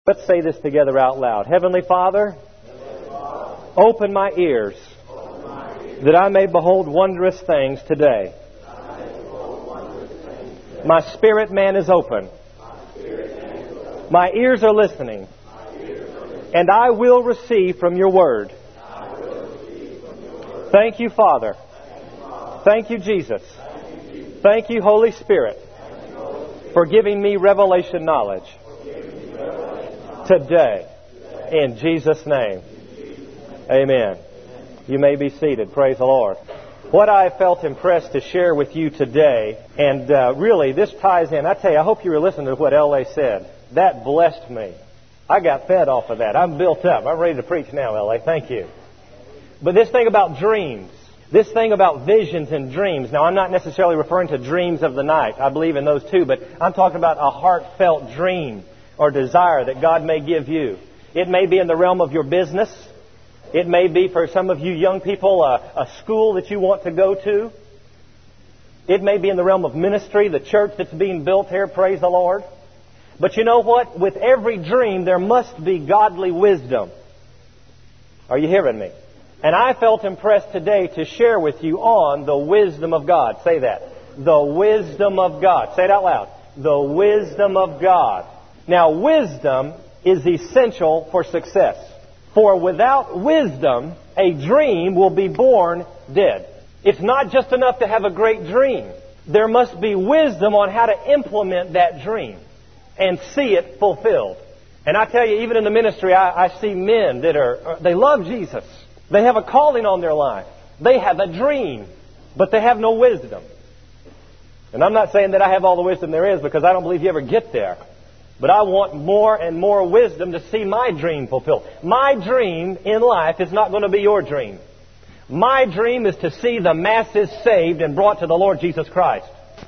Let's say this together out loud. Heavenly Father, open my ears that I may behold wondrous things today. My spirit man is open. My ears are listening. And I will receive from your word. Thank you, Father. Thank you, Jesus. Thank you, Holy Spirit, for giving me revelation knowledge today. In Jesus' name. Amen. You may be seated. Praise the Lord. What I felt impressed to share with you today, and really this ties in. I tell you, I hope you were listening to what L.A. said. That blessed me. I got fed off of that. I'm built up. I'm ready to preach now, L.A. Thank you. But this thing about dreams, this thing about visions and dreams. Now, I'm not necessarily referring to dreams of the night. I believe in those too, but I'm talking about a heartfelt dream or desire that God may give you. It may be in the realm of your business. It may be for some of you young people a school that you want to go to. It may be in the realm of ministry, the church that's being built here, praise the Lord. But you know what? With every dream there must be godly wisdom. Are you hearing me? And I felt impressed today to share with you on the wisdom of God. Say that. The wisdom of God. Say it out loud. The wisdom of God. Now, wisdom is essential for success. For without wisdom, a dream will be born dead. It's not just enough to have a great dream. There must be wisdom on how to implement that dream and see it fulfilled. And I tell you, even in the ministry, I see men that they love Jesus. They have a calling on their life. They have a dream, but they have no wisdom. And I'm not saying that I have all the wisdom there is, because I don't believe you ever get there. But I want more and more wisdom to see my dream fulfilled. My dream in life is not going to be your dream. My dream is to see the masses saved and brought to the Lord Jesus Christ.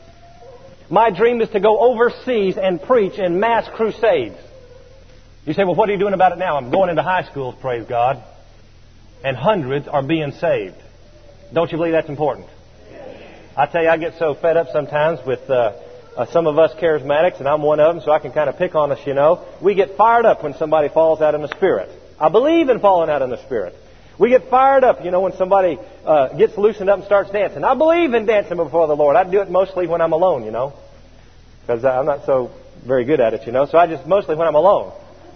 My dream is to go overseas and preach in mass crusades. You say, well, what are you doing about it now? I'm going into high schools, praise God. And hundreds are being saved. Don't you believe that's important? I tell you, I get so fed up sometimes with some of us charismatics, and I'm one of them, so I can kind of pick on us, you know. We get fired up when somebody falls out in the Spirit. I believe in falling out in the Spirit. We get fired up, you know, when somebody gets loosened up and starts dancing. I believe in dancing before the Lord. I do it mostly when I'm alone, you know, because I'm not so very good at it, you know, so I just mostly when I'm alone.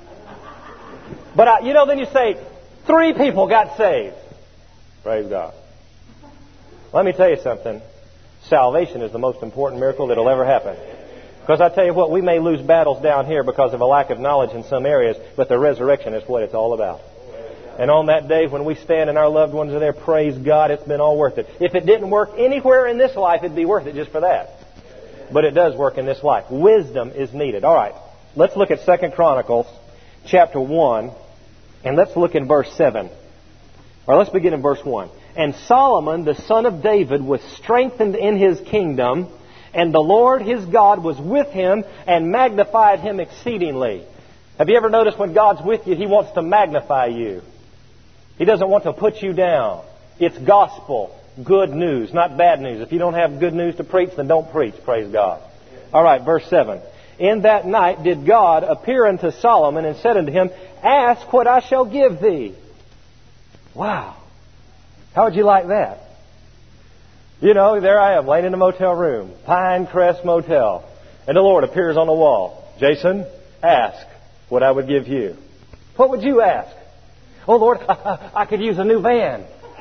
But, then you say, 3 people got saved. Praise God. Let me tell you something. Salvation is the most important miracle that will ever happen. Because I tell you what, we may lose battles down here because of a lack of knowledge in some areas, but the resurrection is what it's all about. And on that day when we stand and our loved ones are there, praise God, it's been all worth it. If it didn't work anywhere in this life, it'd be worth it just for that. But it does work in this life. Wisdom is needed. All right, let's look at 2 Chronicles chapter 1, and let's look in verse 7. Or let's begin in verse 1. And Solomon, the son of David, was strengthened in his kingdom, and the Lord his God was with him and magnified him exceedingly. Have you ever noticed when God's with you, He wants to magnify you? He doesn't want to put you down. It's gospel, good news, not bad news. If you don't have good news to preach, then don't preach, praise God. All right, verse 7. In that night did God appear unto Solomon and said unto him, Ask what I shall give thee. Wow. How would you like that? You know, there I am, laying in a motel room, Pinecrest Motel, and the Lord appears on the wall. Jason, ask what I would give you. What would you ask? Oh, Lord, I could use a new van.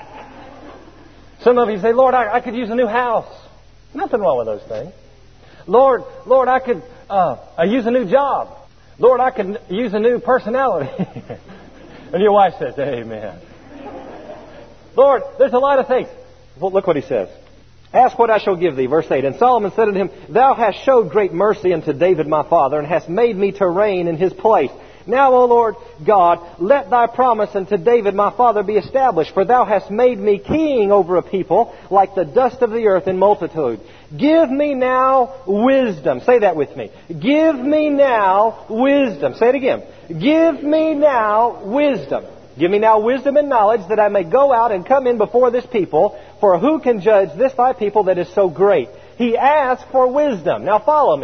Some of you say, Lord, I could use a new house. Nothing wrong with those things. Lord, I could use a new job. Lord, I could use a new personality. And your wife says, Amen. Lord, there's a lot of things. Well, look what he says. Ask what I shall give thee. Verse 8. And Solomon said unto him, Thou hast showed great mercy unto David my father, and hast made me to reign in his place. Now, O Lord God, let thy promise unto David my father be established, for thou hast made me king over a people like the dust of the earth in multitude. Give me now wisdom. Say that with me. Give me now wisdom. Say it again. Give me now wisdom. Give me now wisdom and knowledge, that I may go out and come in before this people. For who can judge this thy people that is so great? He asked for wisdom. Now follow me.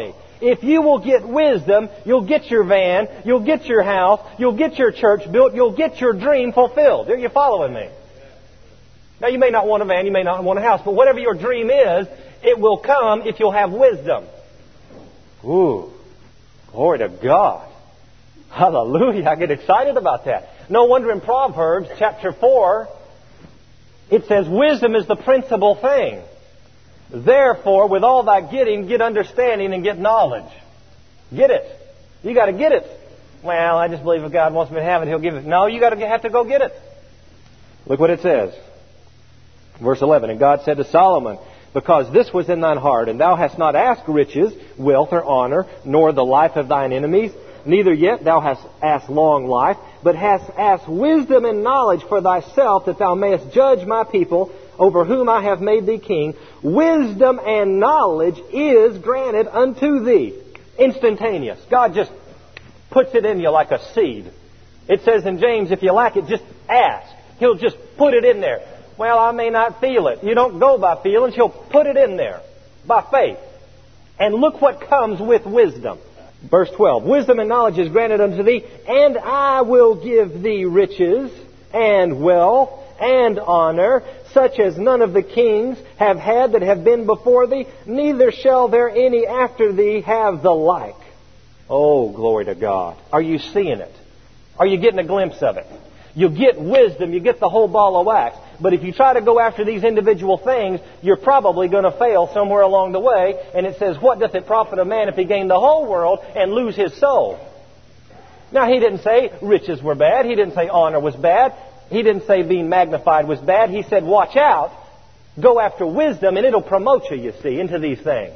If you will get wisdom, you'll get your van, you'll get your house, you'll get your church built, you'll get your dream fulfilled. Are you following me? Now, you may not want a van, you may not want a house, but whatever your dream is, it will come if you'll have wisdom. Ooh, glory to God. Hallelujah. I get excited about that. No wonder in Proverbs chapter 4, it says, wisdom is the principal thing. Therefore, with all thy getting, get understanding and get knowledge. Get it. You got to get it. Well, I just believe if God wants me to have it, He'll give it. No, you got to have to go get it. Look what it says. Verse 11, and God said to Solomon, because this was in thine heart, and thou hast not asked riches, wealth, or honor, nor the life of thine enemies, neither yet thou hast asked long life, but hast asked wisdom and knowledge for thyself, that thou mayest judge my people, over whom I have made thee king. Wisdom and knowledge is granted unto thee. Instantaneous. God just puts it in you like a seed. It says in James, if you lack it, just ask. He'll just put it in there. Well, I may not feel it. You don't go by feelings. He'll put it in there by faith. And look what comes with wisdom. Verse 12, wisdom and knowledge is granted unto thee, and I will give thee riches and wealth and honor, such as none of the kings have had that have been before thee, neither shall there any after thee have the like. Oh, glory to God. Are you seeing it? Are you getting a glimpse of it? You get wisdom, you get the whole ball of wax. But if you try to go after these individual things, you're probably going to fail somewhere along the way. And it says, what doth it profit a man if he gain the whole world and lose his soul? Now, He didn't say riches were bad. He didn't say honor was bad. He didn't say being magnified was bad. He said, watch out. Go after wisdom, and it'll promote you, you see, into these things.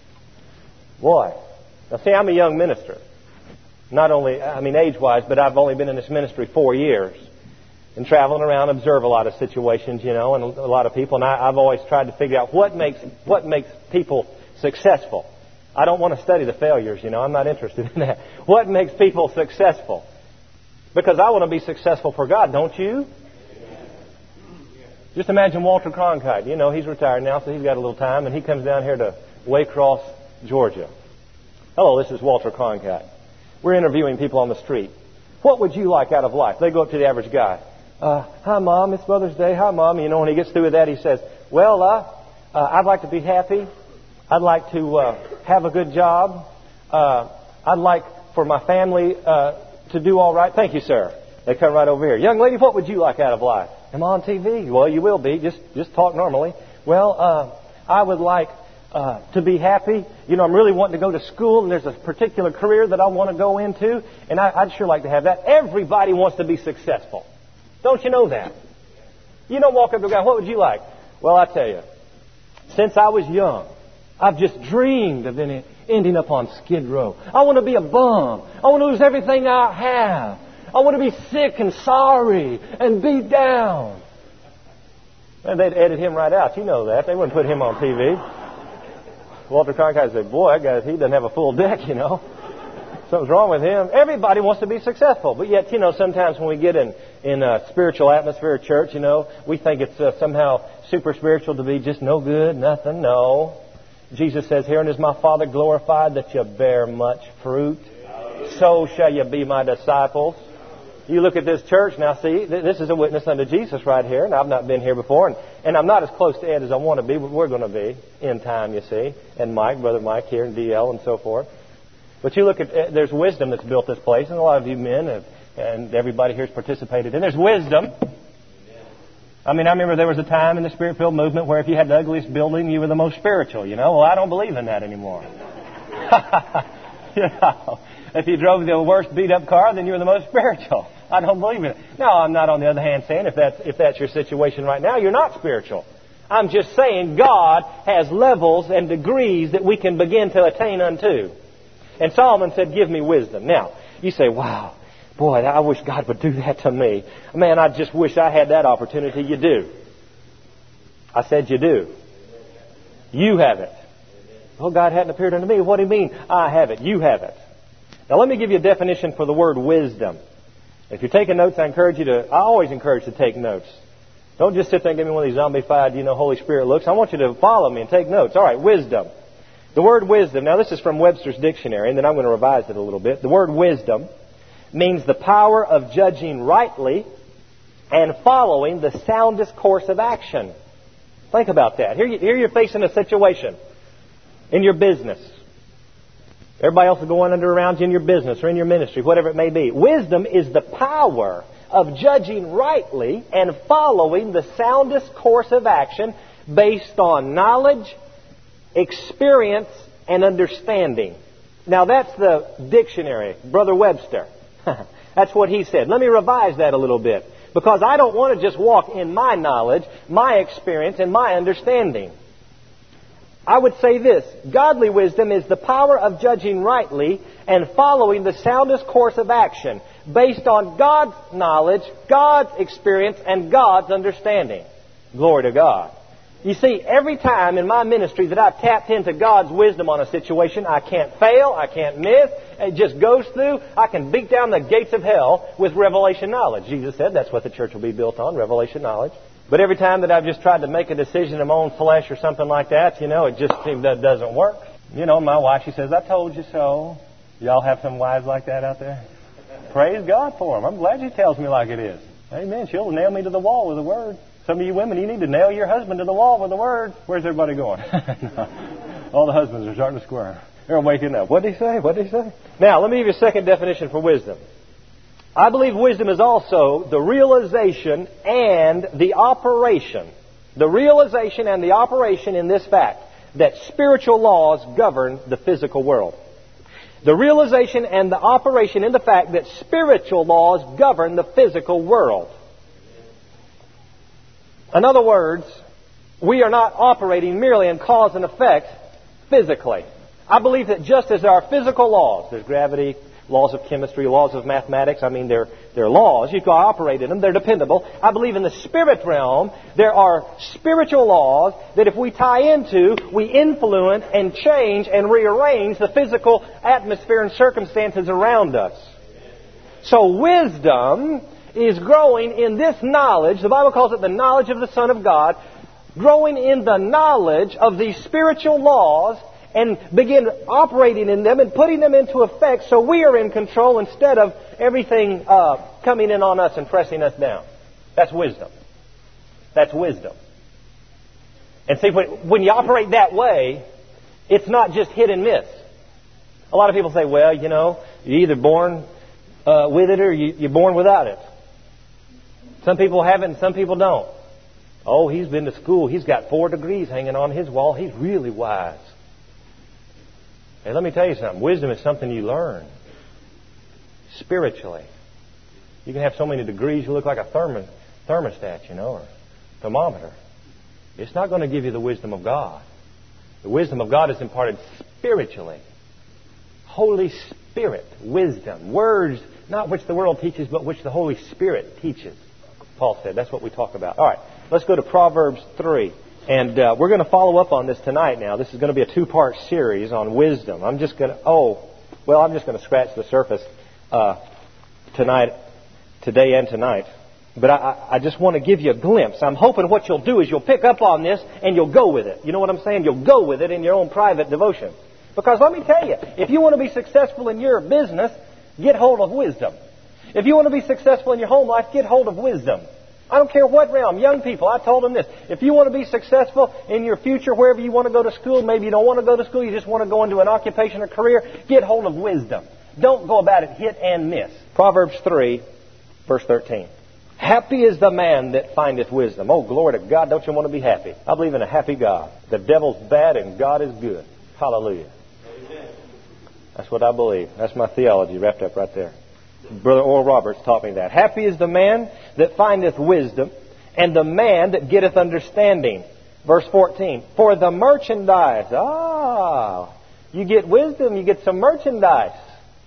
Boy. Now, see, I'm a young minister. Not only, age-wise, but I've only been in this ministry 4 years. And traveling around, observe a lot of situations, and a lot of people. And I've always tried to figure out what makes people successful. I don't want to study the failures, I'm not interested in that. What makes people successful? Because I want to be successful for God, don't you? Just imagine Walter Cronkite. He's retired now, so he's got a little time, and he comes down here to Waycross, Georgia. Hello, this is Walter Cronkite. We're interviewing people on the street. What would you like out of life? They go up to the average guy. Hi, Mom. It's Mother's Day. Hi, Mom. When he gets through with that, he says, well, I'd like to be happy. I'd like to have a good job. I'd like for my family to do all right. Thank you, sir. They come right over here. Young lady, what would you like out of life? Am I on TV? Well, you will be. Just talk normally. Well, I would like to be happy. I'm really wanting to go to school, and there's a particular career that I want to go into, and I'd sure like to have that. Everybody wants to be successful. Don't you know that? You don't walk up to a guy, what would you like? Well, I tell you, since I was young, I've just dreamed of ending up on Skid Row. I want to be a bum. I want to lose everything I have. I want to be sick and sorry and beat down. And they'd edit him right out. You know that. They wouldn't put him on TV. Walter Cronkite said, boy, that guy, he doesn't have a full deck, Something's wrong with him. Everybody wants to be successful. But yet, sometimes when we get in a spiritual atmosphere at church, we think it's somehow super spiritual to be just no good, nothing. No. Jesus says, herein is my Father glorified, that you bear much fruit. So shall you be my disciples. You look at this church now, see, this is a witness unto Jesus right here, and I've not been here before, and I'm not as close to Ed as I want to be, but we're going to be in time, you see, and Mike, Brother Mike here, and DL, and so forth. But you look at, there's wisdom that's built this place, and a lot of you men and everybody here has participated, and there's wisdom. I remember there was a time in the Spirit-filled movement where if you had the ugliest building, you were the most spiritual, Well, I don't believe in that anymore. If you drove the worst beat-up car, then you were the most spiritual. I don't believe in it. Now, I'm not on the other hand saying if that's your situation right now, you're not spiritual. I'm just saying God has levels and degrees that we can begin to attain unto. And Solomon said, give me wisdom. Now, you say, wow, boy, I wish God would do that to me. Man, I just wish I had that opportunity. You do. I said you do. You have it. Well, God hadn't appeared unto me. What do you mean? I have it. You have it. Now, let me give you a definition for the word wisdom. If you're taking notes, I always encourage to take notes. Don't just sit there and give me one of these zombified, Holy Spirit looks. I want you to follow me and take notes. All right, wisdom. The word wisdom, now this is from Webster's Dictionary, and then I'm going to revise it a little bit. The word wisdom means the power of judging rightly and following the soundest course of action. Think about that. Here you're facing a situation in your business. Everybody else is going under around you in your business or in your ministry, whatever it may be. Wisdom is the power of judging rightly and following the soundest course of action based on knowledge, experience, and understanding. Now that's the dictionary, Brother Webster. That's what he said. Let me revise that a little bit, because I don't want to just walk in my knowledge, my experience, and my understanding. I would say this: godly wisdom is the power of judging rightly and following the soundest course of action based on God's knowledge, God's experience, and God's understanding. Glory to God. You see, every time in my ministry that I've tapped into God's wisdom on a situation, I can't fail, I can't miss, it just goes through. I can beat down the gates of hell with revelation knowledge. Jesus said that's what the church will be built on, revelation knowledge. But every time that I've just tried to make a decision in my own flesh or something like that, it just seems that doesn't work. My wife, she says, "I told you so." Y'all have some wives like that out there? Praise God for them. I'm glad she tells me like it is. Amen. She'll nail me to the wall with a word. Some of you women, you need to nail your husband to the wall with a word. Where's everybody going? All the husbands are starting to squirm. They're waking up. What did he say? What did he say? Now, let me give you a second definition for wisdom. I believe wisdom is also the realization and the operation. The realization and the operation in this fact that spiritual laws govern the physical world. The realization and the operation in the fact that spiritual laws govern the physical world. In other words, we are not operating merely in cause and effect physically. I believe that just as there are physical laws, there's gravity, laws of chemistry, laws of mathematics, they're laws. You can operate in them. They're dependable. I believe in the spirit realm, there are spiritual laws that if we tie into, we influence and change and rearrange the physical atmosphere and circumstances around us. So wisdom is growing in this knowledge. The Bible calls it the knowledge of the Son of God. Growing in the knowledge of these spiritual laws and begin operating in them and putting them into effect so we are in control instead of everything coming in on us and pressing us down. That's wisdom. That's wisdom. And see, when you operate that way, it's not just hit and miss. A lot of people say, well, you're either born with it or you're born without it. Some people have it and some people don't. Oh, he's been to school. He's got 4 degrees hanging on his wall. He's really wise. Hey, let me tell you something. Wisdom is something you learn spiritually. You can have so many degrees you look like a thermostat, or thermometer. It's not going to give you the wisdom of God. The wisdom of God is imparted spiritually. Holy Spirit wisdom. Words not which the world teaches, but which the Holy Spirit teaches. Paul said. That's what we talk about. All right. Let's go to Proverbs 3. And we're going to follow up on this tonight now. This is going to be a 2-part series on wisdom. I'm just going to scratch the surface today and tonight. But I just want to give you a glimpse. I'm hoping what you'll do is you'll pick up on this and you'll go with it. You know what I'm saying? You'll go with it in your own private devotion. Because let me tell you, if you want to be successful in your business, get hold of wisdom. If you want to be successful in your home life, get hold of wisdom. I don't care what realm. Young people, I told them this. If you want to be successful in your future, wherever you want to go to school, maybe you don't want to go to school, you just want to go into an occupation or career, get hold of wisdom. Don't go about it hit and miss. Proverbs 3, verse 13. Happy is the man that findeth wisdom. Oh, glory to God. Don't you want to be happy? I believe in a happy God. The devil's bad and God is good. Hallelujah. Amen. That's what I believe. That's my theology wrapped up right there. Brother Oral Roberts taught me that. Happy is the man that findeth wisdom, and the man that getteth understanding. Verse 14. For the merchandise. You get wisdom, you get some merchandise.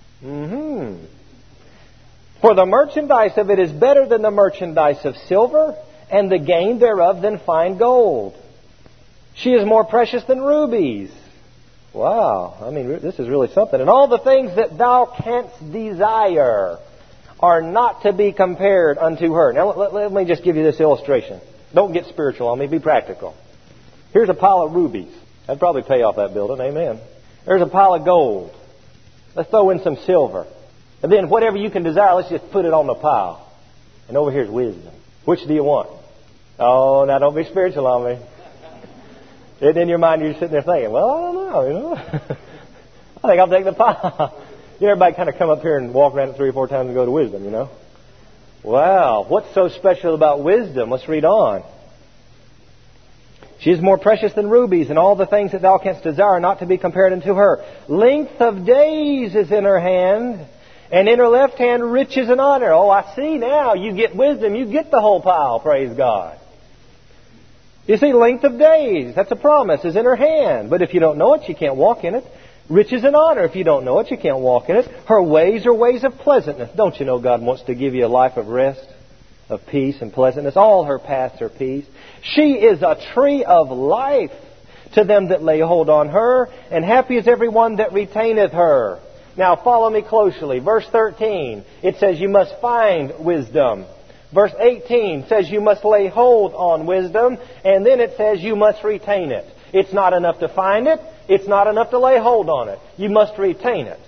For the merchandise of it is better than the merchandise of silver, and the gain thereof than fine gold. She is more precious than rubies. Wow, this is really something. And all the things that thou canst desire are not to be compared unto her. Now, let me just give you this illustration. Don't get spiritual on me. Be practical. Here's a pile of rubies. That'd probably pay off that building. Amen. There's a pile of gold. Let's throw in some silver. And then whatever you can desire, let's just put it on the pile. And over here's wisdom. Which do you want? Oh, now don't be spiritual on me. And in your mind, you're sitting there thinking, well, I don't know, I think I'll take the pile. Everybody kind of come up here and walk around it 3 or 4 times and go to wisdom, Wow, what's so special about wisdom? Let's read on. She is more precious than rubies, and all the things that thou canst desire are not to be compared unto her. Length of days is in her hand, and in her left hand riches and honor. Oh, I see now. You get wisdom, you get the whole pile, praise God. You see, length of days, that's a promise, is in her hand. But if you don't know it, you can't walk in it. Riches and honor, if you don't know it, you can't walk in it. Her ways are ways of pleasantness. Don't you know God wants to give you a life of rest, of peace and pleasantness? All her paths are peace. She is a tree of life to them that lay hold on her, and happy is everyone that retaineth her. Now follow me closely. Verse 13, it says you must find wisdom. Verse 18 says you must lay hold on wisdom, and then it says you must retain it. It's not enough to find it. It's not enough to lay hold on it. You must retain it.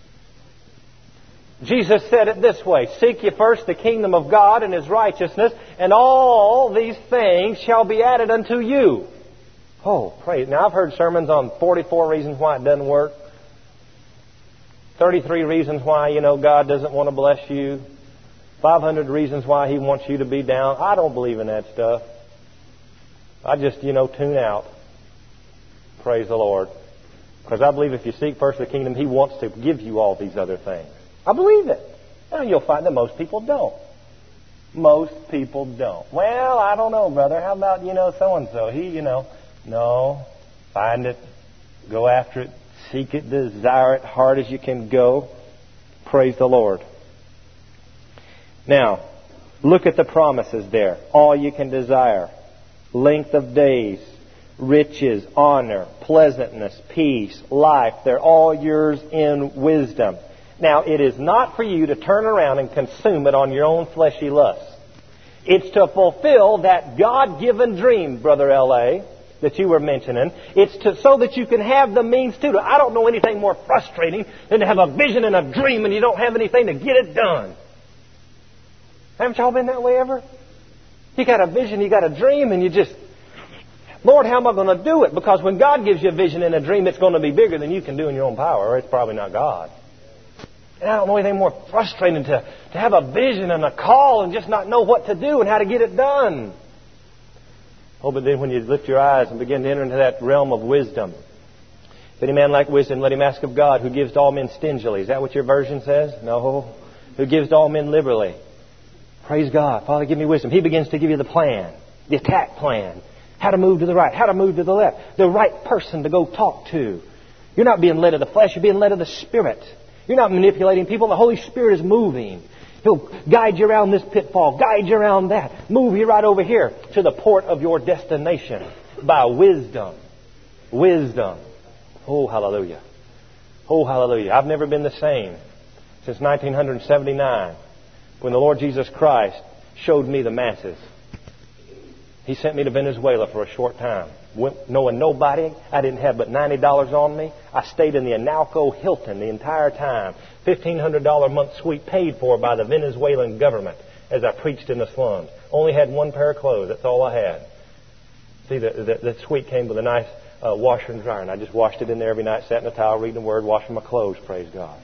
Jesus said it this way, seek ye first the kingdom of God and His righteousness, and all these things shall be added unto you. Oh, praise. Now, I've heard sermons on 44 reasons why it doesn't work. 33 reasons why, God doesn't want to bless you. 500 reasons why He wants you to be down. I don't believe in that stuff. I just, tune out. Praise the Lord. Because I believe if you seek first the kingdom, He wants to give you all these other things. I believe it. Now, you'll find that most people don't. Most people don't. Well, I don't know, brother. How about, so-and-so? He, No. Find it. Go after it. Seek it. Desire it hard as you can go. Praise the Lord. Now, look at the promises there. All you can desire. Length of days. Riches, honor, pleasantness, peace, life. They're all yours in wisdom. Now, it is not for you to turn around and consume it on your own fleshy lusts. It's to fulfill that God-given dream, Brother L.A., that you were mentioning. It's so that you can have the means to do it. I don't know anything more frustrating than to have a vision and a dream and you don't have anything to get it done. Haven't y'all been that way ever? You got a vision, you got a dream, and you just, Lord, how am I going to do it? Because when God gives you a vision and a dream, it's going to be bigger than you can do in your own power, or it's probably not God. And I don't know anything more frustrating to have a vision and a call and just not know what to do and how to get it done. Oh, but then when you lift your eyes and begin to enter into that realm of wisdom. If any man lack wisdom, let him ask of God, who gives to all men stingily. Is that what your version says? No. Who gives to all men liberally. Praise God. Father, give me wisdom. He begins to give you the plan, the attack plan. How to move to the right, how to move to the left. The right person to go talk to. You're not being led of the flesh, you're being led of the Spirit. You're not manipulating people. The Holy Spirit is moving. He'll guide you around this pitfall, guide you around that, move you right over here to the port of your destination by wisdom. Wisdom. Oh, hallelujah. Oh, hallelujah. I've never been the same since 1979 when the Lord Jesus Christ showed me the masses. He sent me to Venezuela for a short time. Knowing nobody, I didn't have but $90 on me. I stayed in the Analco Hilton the entire time. $1,500 a month suite paid for by the Venezuelan government as I preached in the slums. Only had one pair of clothes. That's all I had. See, the suite came with a nice washer and dryer, and I just washed it in there every night, sat in the towel, reading the Word, washing my clothes. Praise God.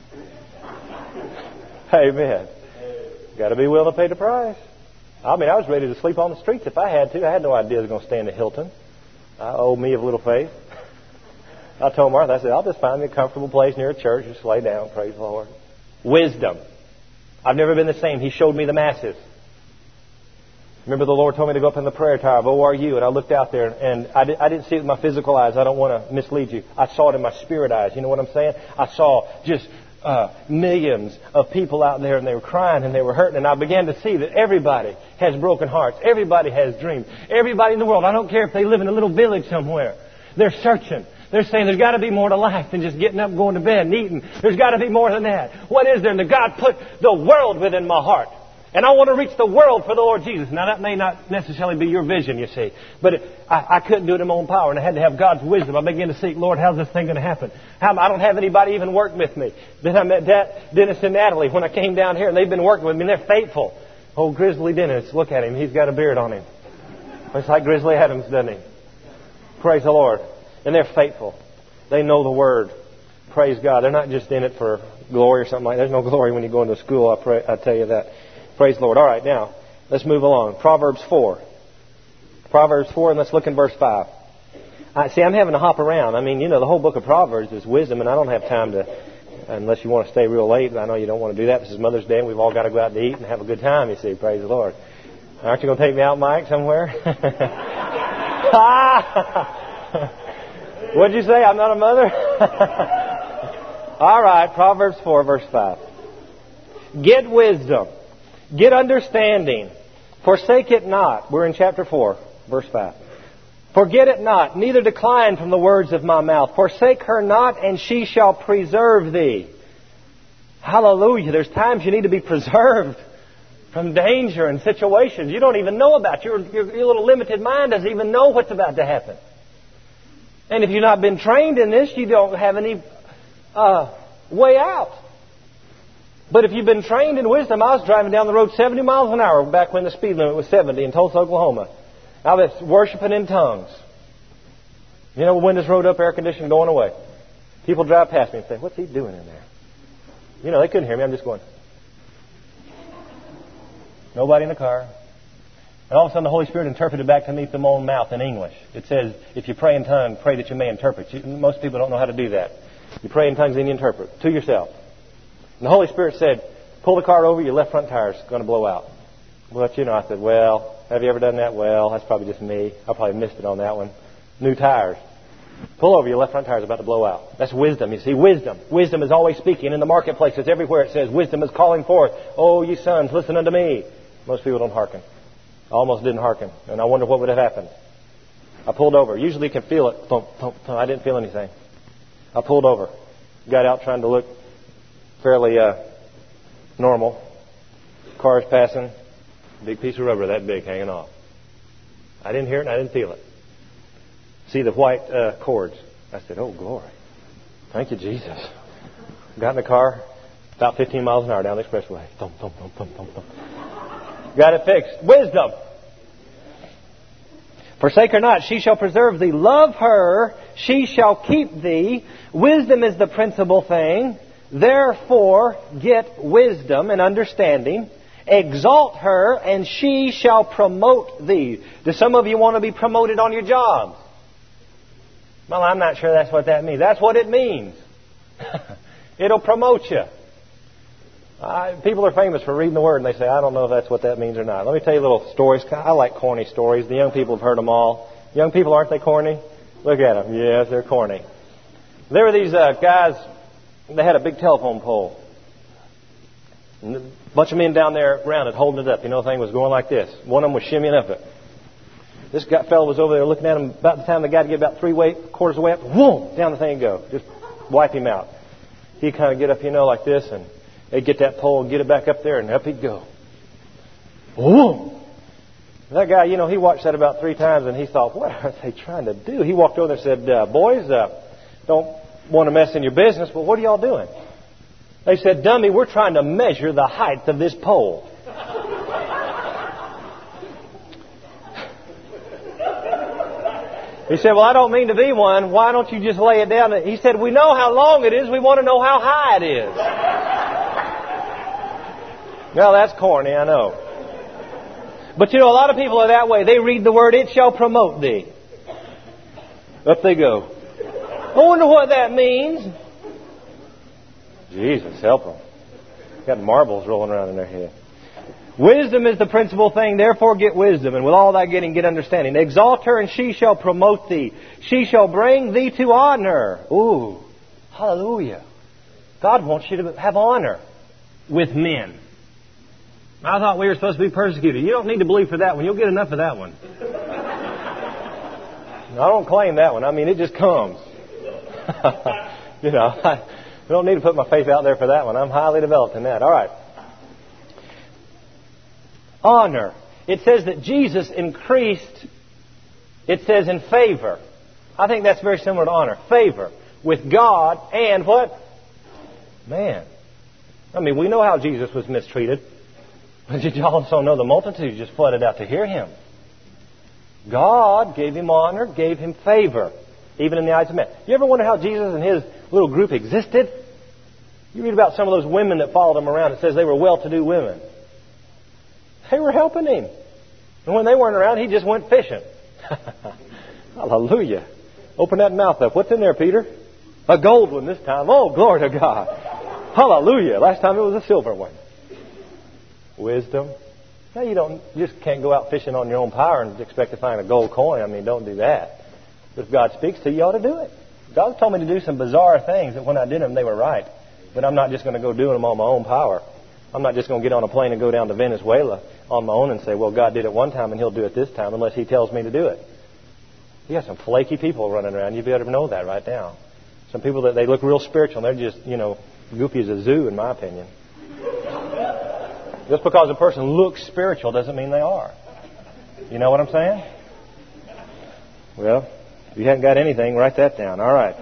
Amen. Got to be willing to pay the price. I mean, I was ready to sleep on the streets if I had to. I had no idea I was going to stay in the Hilton. Oh, me of little faith. I told Martha, I said, I'll just find me a comfortable place near a church, just lay down, praise the Lord. Wisdom. I've never been the same. He showed me the masses. Remember the Lord told me to go up in the prayer tower of ORU, and I looked out there, and I didn't see it with my physical eyes. I don't want to mislead you. I saw it in my spirit eyes. You know what I'm saying? I saw just millions of people out there, and they were crying and they were hurting, and I began to see that everybody has broken hearts. Everybody has dreams. Everybody in the world, I don't care if they live in a little village somewhere, they're searching. They're saying there's got to be more to life than just getting up, going to bed, and eating. There's got to be more than that. What is there? And God put the world within my heart. And I want to reach the world for the Lord Jesus. Now, that may not necessarily be your vision, you see. But I couldn't do it in my own power, and I had to have God's wisdom. I began to seek, Lord, how's this thing going to happen? I don't have anybody even work with me. Then I met Dennis and Natalie when I came down here, and they've been working with me, and they're faithful. Oh, Grizzly Dennis, look at him. He's got a beard on him. It's like Grizzly Adams, doesn't he? Praise the Lord. And they're faithful. They know the Word. Praise God. They're not just in it for glory or something like that. There's no glory when you go into school, I tell you that. Praise the Lord. All right, now, let's move along. Proverbs 4. Proverbs 4, and let's look in verse 5. See, I'm having to hop around. I mean, the whole book of Proverbs is wisdom, and I don't have time to, unless you want to stay real late. I know you don't want to do that. This is Mother's Day, and we've all got to go out to eat and have a good time, you see. Praise the Lord. Aren't you going to take me out, Mike, somewhere? What'd you say? I'm not a mother? All right, Proverbs 4, verse 5. Get wisdom. Get understanding. Forsake it not. We're in chapter 4, verse 5. Forget it not, neither decline from the words of my mouth. Forsake her not, and she shall preserve thee. Hallelujah. There's times you need to be preserved from danger and situations you don't even know about. Your little limited mind doesn't even know what's about to happen. And if you've not been trained in this, you don't have any way out. But if you've been trained in wisdom, I was driving down the road 70 miles an hour back when the speed limit was 70 in Tulsa, Oklahoma. I was worshiping in tongues. Windows rolled up, air conditioning going away. People drive past me and say, what's he doing in there? They couldn't hear me. I'm just going. Nobody in the car. And all of a sudden the Holy Spirit interpreted back to me from my own mouth in English. It says, if you pray in tongues, pray that you may interpret. Most people don't know how to do that. You pray in tongues and you interpret to yourself. And the Holy Spirit said, pull the car over, your left front tire's going to blow out. But I said, well, have you ever done that? Well, that's probably just me. I probably missed it on that one. New tires. Pull over, your left front tire's about to blow out. That's wisdom. You see, wisdom. Wisdom is always speaking. In the marketplaces, everywhere it says, wisdom is calling forth. Oh, ye sons, listen unto me. Most people don't hearken. I almost didn't hearken. And I wonder what would have happened. I pulled over. Usually you can feel it. Thump, thump, thump. I didn't feel anything. I pulled over. Got out trying to look fairly normal. Cars passing. Big piece of rubber that big hanging off. I didn't hear it and I didn't feel it. See the white cords. I said, oh, glory. Thank you, Jesus. Got in the car, about 15 miles an hour down the expressway. Thump, thump, thump, thump, thump, thump. Got it fixed. Wisdom. Forsake her not, she shall preserve thee. Love her, she shall keep thee. Wisdom is the principal thing. Therefore, get wisdom and understanding. Exalt her, and she shall promote thee. Do some of you want to be promoted on your jobs? Well, I'm not sure that's what that means. That's what it means. It'll promote you. People are famous for reading the Word, and they say, I don't know if that's what that means or not. Let me tell you little stories. I like corny stories. The young people have heard them all. Young people, aren't they corny? Look at them. Yes, they're corny. There were these guys, they had a big telephone pole. And a bunch of men down there around it holding it up. The thing was going like this. One of them was shimmying up it. This fellow was over there looking at him. About the time they got to get about 3/4 of the way up, whoom, down the thing would go. Just wipe him out. He'd kind of get up, like this, and they'd get that pole and get it back up there, and up he'd go. Whoom! That guy, he watched that about 3 times, and he thought, what are they trying to do? He walked over there and said, boys, don't want to mess in your business, but what are y'all doing? They said, dummy, we're trying to measure the height of this pole. He said, well, I don't mean to be one. Why don't you just lay it down? He said, we know how long it is. We want to know how high it is. Well, that's corny, I know. But a lot of people are that way. They read the word, it shall promote thee. Up they go. I wonder what that means. Jesus, help them. Got marbles rolling around in their head. Wisdom is the principal thing, therefore get wisdom, and with all thy getting, get understanding. Exalt her, and she shall promote thee. She shall bring thee to honor. Ooh, hallelujah. God wants you to have honor with men. I thought we were supposed to be persecuted. You don't need to believe for that one. You'll get enough of that one. I don't claim that one. I mean, it just comes. I don't need to put my faith out there for that one. I'm highly developed in that. All right. honor. It says that Jesus increased, it says in favor. I think that's very similar to honor. Favor with God and what? Man. I mean, we know how Jesus was mistreated. But did you also know the multitudes just flooded out to hear Him? God gave Him honor, gave Him favor, even in the eyes of men. You ever wonder how Jesus and His little group existed? You read about some of those women that followed Him around. It says they were well-to-do women. They were helping Him. And when they weren't around, He just went fishing. Hallelujah. Open that mouth up. What's in there, Peter? A gold one this time. Oh, glory to God. Hallelujah. Last time it was a silver one. Wisdom. Now you just can't go out fishing on your own power and expect to find a gold coin. I mean, don't do that. If God speaks to you, you ought to do it. God told me to do some bizarre things that when I did them, they were right. But I'm not just going to go doing them on my own power. I'm not just going to get on a plane and go down to Venezuela on my own and say, well, God did it one time and He'll do it this time unless He tells me to do it. You got some flaky people running around. You better know that right now. Some people that they look real spiritual and they're just, goofy as a zoo in my opinion. Just because a person looks spiritual doesn't mean they are. You know what I'm saying? Well, if you haven't got anything, write that down. All right.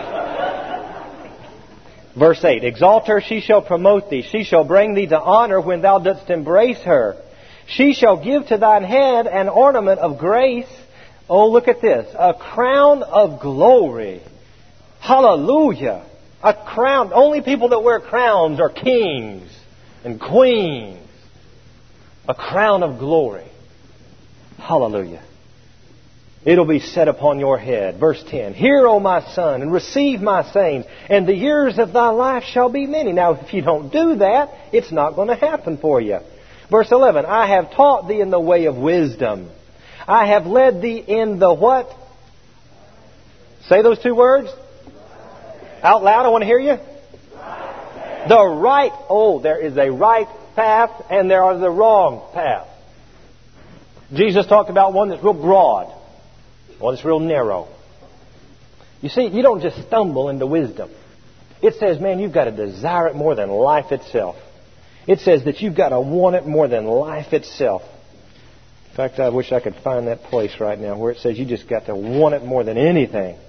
Verse 8, exalt her, she shall promote thee. She shall bring thee to honor when thou dost embrace her. She shall give to thine head an ornament of grace. Oh, look at this. A crown of glory. Hallelujah. A crown. Only people that wear crowns are kings and queens. A crown of glory. Hallelujah. It'll be set upon your head. Verse 10. Hear, O my son, and receive my sayings, and the years of thy life shall be many. Now, if you don't do that, it's not going to happen for you. Verse 11. I have taught thee in the way of wisdom. I have led thee in the what? Say those two words. Out loud, I want to hear you. The right. Oh, there is a right path and there is a wrong path. Jesus talked about one that's real broad. One that's real narrow. You see, you don't just stumble into wisdom. It says, man, you've got to desire it more than life itself. It says that you've got to want it more than life itself. In fact, I wish I could find that place right now where it says you just got to want it more than anything.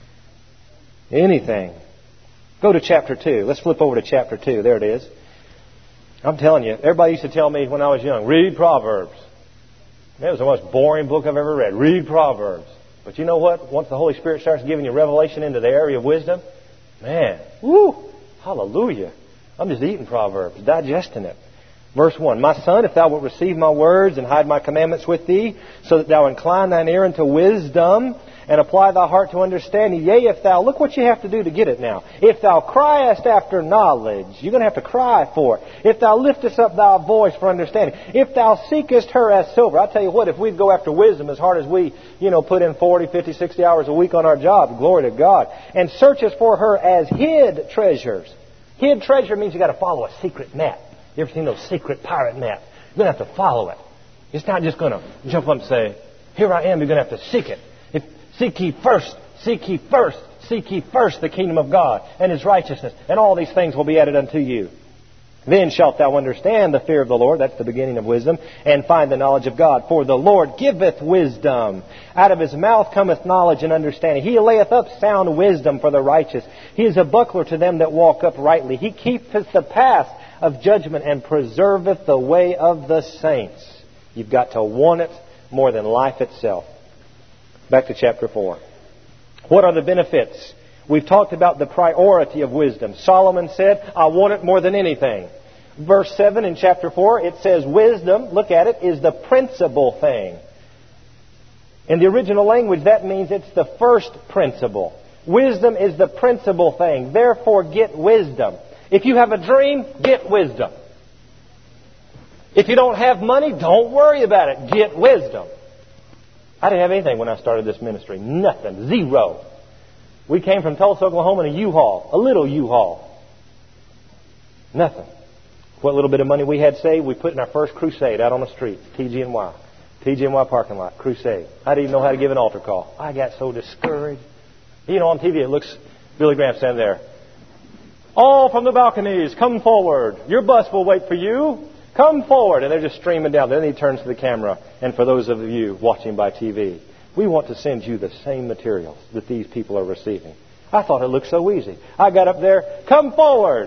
Anything. Go to chapter 2. Let's flip over to chapter 2. There it is. I'm telling you, everybody used to tell me when I was young, read Proverbs. It was the most boring book I've ever read. Read Proverbs. But you know what? Once the Holy Spirit starts giving you revelation into the area of wisdom, man, woo, hallelujah. I'm just eating Proverbs, digesting it. Verse 1, my son, if thou wilt receive my words and hide my commandments with thee, so that thou incline thine ear unto wisdom and apply thy heart to understanding. Yea, if thou, look what you have to do to get it now. If thou criest after knowledge, you're going to have to cry for it. If thou liftest up thy voice for understanding. If thou seekest her as silver. I tell you what, if we'd go after wisdom as hard as we, put in 40, 50, 60 hours a week on our job, glory to God. And searchest for her as hid treasures. Hid treasure means you got to follow a secret map. You ever seen those secret pirate maps? You're going to have to follow it. It's not just going to jump up and say, here I am. You're going to have to seek it. Seek ye first the kingdom of God and His righteousness, and all these things will be added unto you. Then shalt thou understand the fear of the Lord, that's the beginning of wisdom, and find the knowledge of God. For the Lord giveth wisdom. Out of His mouth cometh knowledge and understanding. He layeth up sound wisdom for the righteous. He is a buckler to them that walk uprightly. He keepeth the path of judgment and preserveth the way of the saints. You've got to want it more than life itself. Back to chapter 4. What are the benefits? We've talked about the priority of wisdom. Solomon said, I want it more than anything. Verse 7 in chapter 4, it says wisdom, look at it, is the principal thing. In the original language, that means it's the first principle. Wisdom is the principal thing. Therefore, get wisdom. If you have a dream, get wisdom. If you don't have money, don't worry about it. Get wisdom. I didn't have anything when I started this ministry. Nothing. Zero. We came from Tulsa, Oklahoma in a U-Haul. A little U-Haul. Nothing. What little bit of money we had saved, we put in our first crusade out on the street. TGNY. TGNY parking lot. Crusade. I didn't even know how to give an altar call. I got so discouraged. On TV it looks, Billy Graham standing there. All from the balconies, come forward. Your bus will wait for you. Come forward. And they're just streaming down. Then he turns to the camera. And for those of you watching by TV, we want to send you the same materials that these people are receiving. I thought it looked so easy. I got up there. Come forward.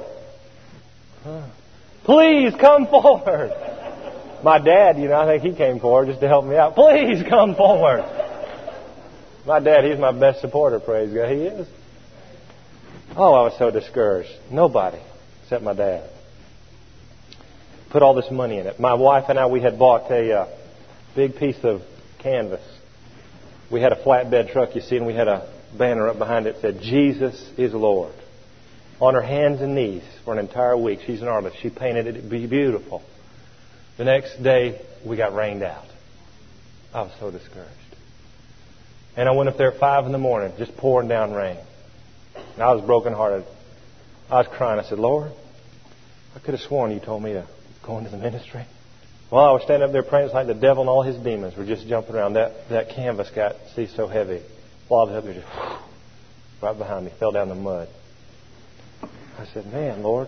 Please come forward. My dad, I think he came forward just to help me out. Please come forward. My dad, he's my best supporter, praise God. He is. Oh, I was so discouraged. Nobody except my dad put all this money in it. My wife and I, we had bought a big piece of canvas. We had a flatbed truck, you see, and we had a banner up behind it that said, Jesus is Lord. On her hands and knees for an entire week. She's an artist. She painted it beautiful. The next day, we got rained out. I was so discouraged. And I went up there at 5 in the morning, just pouring down rain. And I was brokenhearted. I was crying. I said, Lord, I could have sworn you told me to go into the ministry. Well, I was standing up there praying. It's like the devil and all his demons were just jumping around. That canvas got, so heavy. While I was up there, just right behind me, fell down the mud. I said, man, Lord,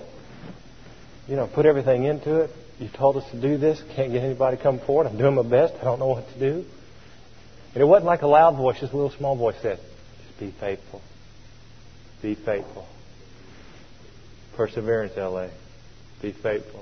put everything into it. You told us to do this. Can't get anybody to come forward. I'm doing my best. I don't know what to do. And it wasn't like a loud voice. Just a little small voice said, just be faithful. Be faithful. Perseverance, L.A. Be faithful.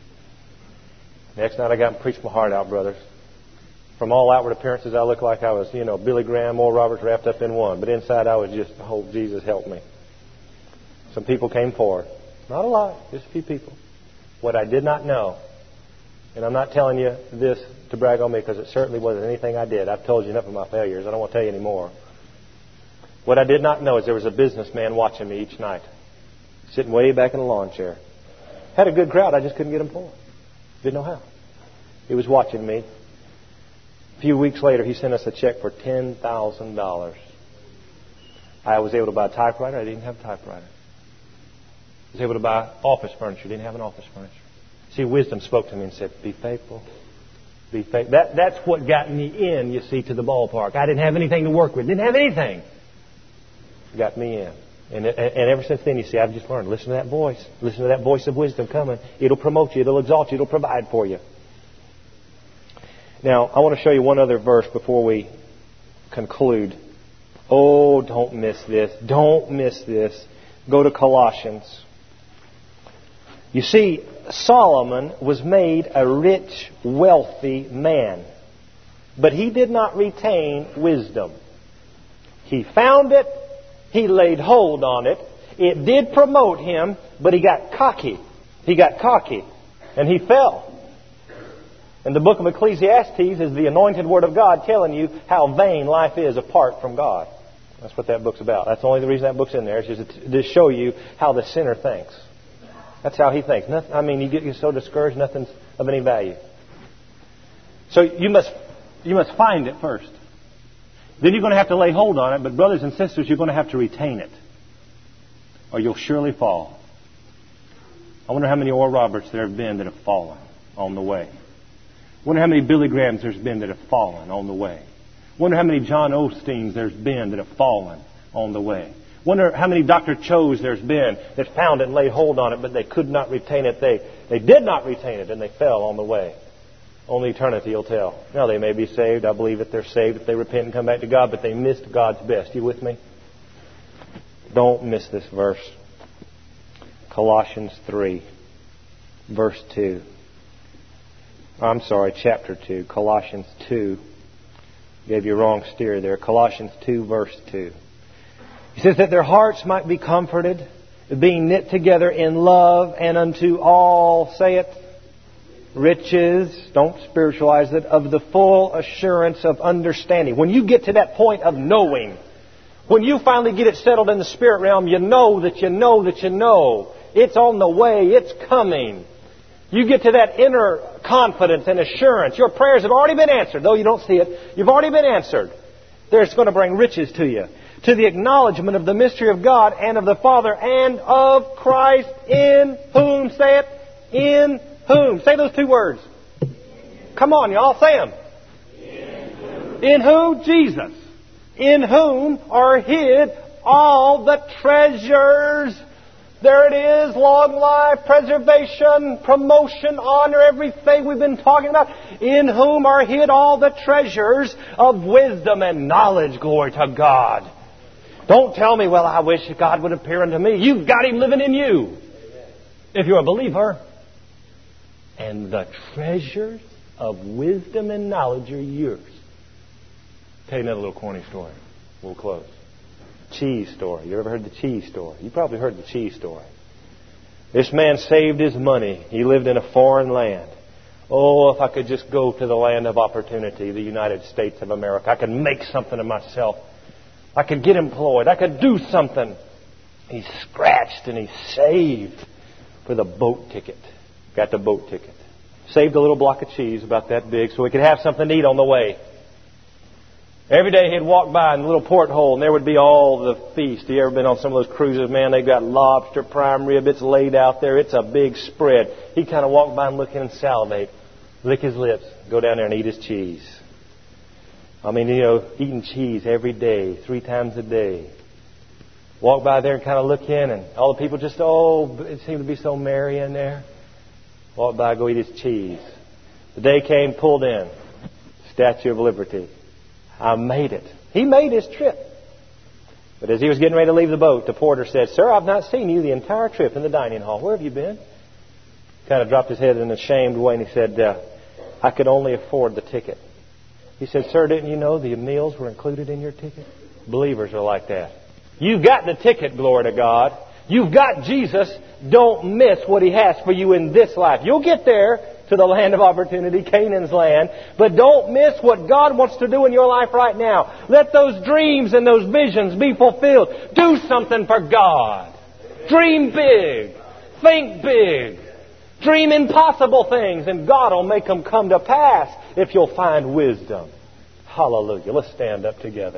Next night I got and preached my heart out, brothers. From all outward appearances, I looked like I was, Billy Graham, Oral Roberts wrapped up in one. But inside I was just, oh, Jesus, help me. Some people came forward. Not a lot, just a few people. What I did not know, and I'm not telling you this to brag on me because it certainly wasn't anything I did. I've told you enough of my failures. I don't want to tell you any more. What I did not know is there was a businessman watching me each night, sitting way back in a lawn chair. Had a good crowd. I just couldn't get him forward. Didn't know how. He was watching me. A few weeks later, he sent us a check for $10,000. I was able to buy a typewriter. I didn't have a typewriter. I was able to buy office furniture. Didn't have an office furniture. See, wisdom spoke to me and said, be faithful. Be faithful. That's what got me in, you see, to the ballpark. I didn't have anything to work with. Didn't have anything. Got me in. And ever since then, you see, I've just learned, listen to that voice. Listen to that voice of wisdom coming. It'll promote you. It'll exalt you. It'll provide for you. Now, I want to show you one other verse before we conclude. Oh, don't miss this. Don't miss this. Go to Colossians. You see, Solomon was made a rich, wealthy man. But he did not retain wisdom. He found it. He laid hold on it. It did promote him, but he got cocky. He got cocky. And he fell. And the book of Ecclesiastes is the anointed word of God telling you how vain life is apart from God. That's what that book's about. That's the only reason that book's in there. It's just to show you how the sinner thinks. That's how he thinks. You get so discouraged, nothing's of any value. So you must find it first. Then you're going to have to lay hold on it. But brothers and sisters, you're going to have to retain it, or you'll surely fall. I wonder how many Oral Roberts there have been that have fallen on the way. I wonder how many Billy Grahams there's been that have fallen on the way. I wonder how many John Osteens there's been that have fallen on the way. I wonder how many Dr. Cho's there's been that found it and laid hold on it, but they could not retain it. They did not retain it, and they fell on the way. Only eternity will tell. Now, they may be saved. I believe that they're saved if they repent and come back to God, but they missed God's best. You with me? Don't miss this verse. Colossians 3, verse 2. I'm sorry, chapter 2. Colossians 2. Gave you a wrong steer there. Colossians 2, verse 2. He says that their hearts might be comforted, being knit together in love, and unto all, say it, riches, don't spiritualize it, of the full assurance of understanding. When you get to that point of knowing, when you finally get it settled in the spirit realm, you know that you know that you know. It's on the way. It's coming. You get to that inner confidence and assurance. Your prayers have already been answered. Though you don't see it, you've already been answered. There's going to bring riches to you. To the acknowledgement of the mystery of God and of the Father and of Christ, in whom, say it, in whom. Say those two words. Come on, y'all, say them. In who? Jesus. In whom are hid all the treasures There it is, long life, preservation, promotion, honor, everything we've been talking about. In whom are hid all the treasures of wisdom and knowledge. Glory to God. Don't tell me, well, I wish God would appear unto me. You've got Him living in you, if you're a believer. And the treasures of wisdom and knowledge are yours. Tell you another little corny story. We'll close. Cheese story. You ever heard the cheese story? You probably heard the cheese story. This man saved his money. He lived in a foreign land. Oh, if I could just go to the land of opportunity, the United States of America. I could make something of myself. I could get employed. I could do something. He scratched and he saved for the boat ticket. Got the boat ticket. Saved a little block of cheese about that big so he could have something to eat on the way. Every day he'd walk by in the little porthole and there would be all the feast. You ever been on some of those cruises? Man, they've got lobster, prime rib. It's laid out there. It's a big spread. He'd kind of walk by and look in and salivate. Lick his lips. Go down there and eat his cheese. I mean, eating cheese every day, 3 times a day. Walk by there and kind of look in and all the people just, it seemed to be so merry in there. Walk by, go eat his cheese. The day came, pulled in. Statue of Liberty. I made it. He made his trip. But as he was getting ready to leave the boat, the porter said, "Sir, I've not seen you the entire trip in the dining hall. Where have you been?" Kind of dropped his head in an ashamed way and he said, "I could only afford the ticket." He said, "Sir, didn't you know the meals were included in your ticket?" Believers are like that. You've got the ticket, glory to God. You've got Jesus. Don't miss what He has for you in this life. You'll get there to the land of opportunity, Canaan's land. But don't miss what God wants to do in your life right now. Let those dreams and those visions be fulfilled. Do something for God. Dream big. Think big. Dream impossible things, and God will make them come to pass if you'll find wisdom. Hallelujah. Let's stand up together.